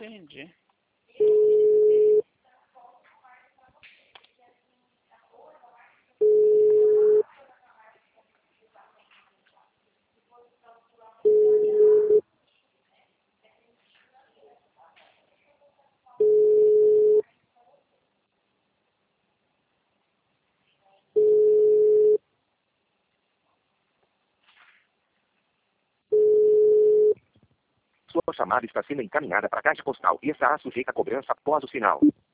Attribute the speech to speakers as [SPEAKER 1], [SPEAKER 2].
[SPEAKER 1] Entendi.
[SPEAKER 2] Sua chamada está sendo encaminhada para a caixa postal e estará sujeita a cobrança após o sinal.